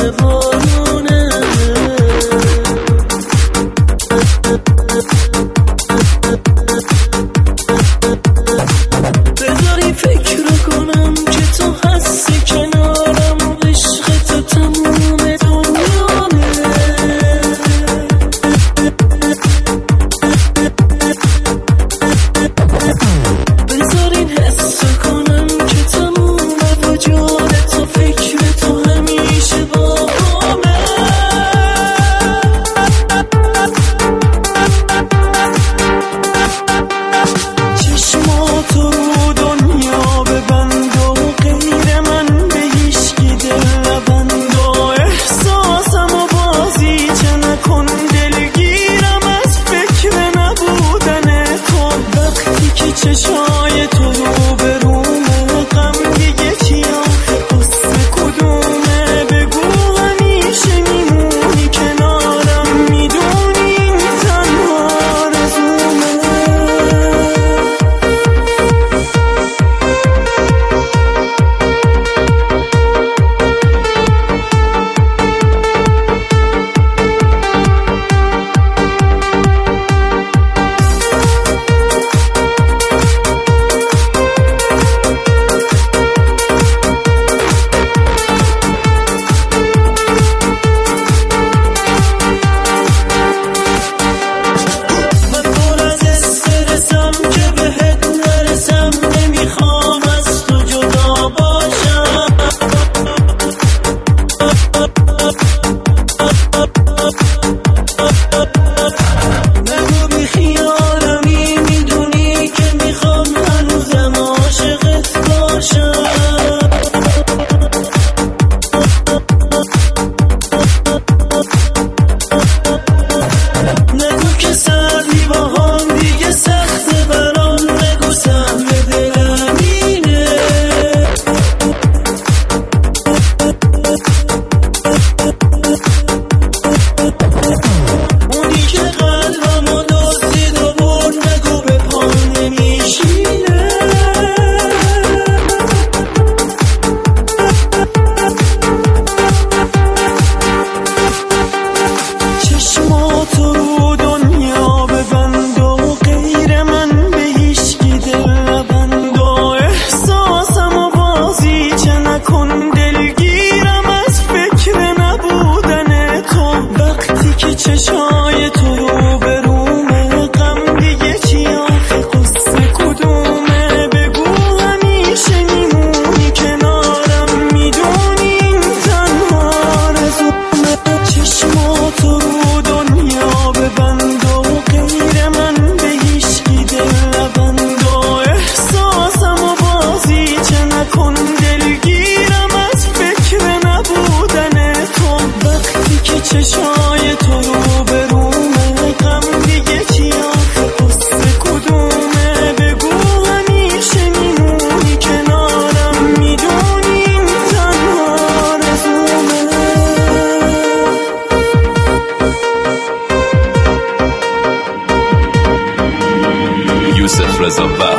بارونه. بذاری فکر کنم که تو هستی کنارم و عشق تو تموم دنیامه. بذارین حس کنم که تموم وجود تو فکر تو همیشه با همه. چشماتو رو دنیا ببند و غیر من به هیچکی دل نبند و احساسم و بازیچه نکن. دلگیرم از فکر نبودن تو وقتی که چشای تو رو به رومه. غم دیگه چی آخه قصه کدومه؟ بگو همیشه میمونی کنارم، میدونی این تنها آرزومه. چشای تو رو به رومه. غم دیگه چی آخه قصه کدومه؟ بگو همیشه میمونی کنارم، میدونی این تنها آرزومه. چشماتو رو دنیا ببند و غیر من به هیچکی دل نبند و احساسم و بازیچه نکن. دلگیرم از فکر نبودن تو وقتی که چشای تو رو به رومه. غم دیگه چی آخه قصه کدومه؟ بگو همیشه میمونی کنارم، میدونی این تنها آرزومه. یوسف رضا